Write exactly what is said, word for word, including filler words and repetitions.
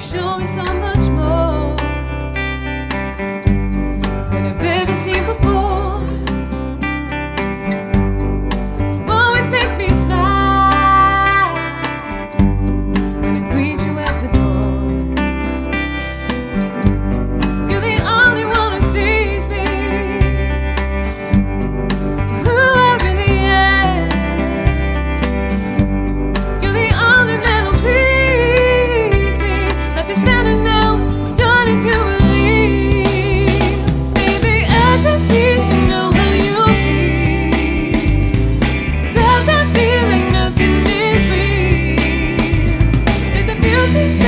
Show me so much more than I've ever seen before. You always make me smile when I greet you at the door. You're the only one who sees me for who I really am. You're the only man who please me. Life is better now, I'm starting to believe. Baby, I just need to know how you feel. Sometimes I feel like nothing is real. There's a few things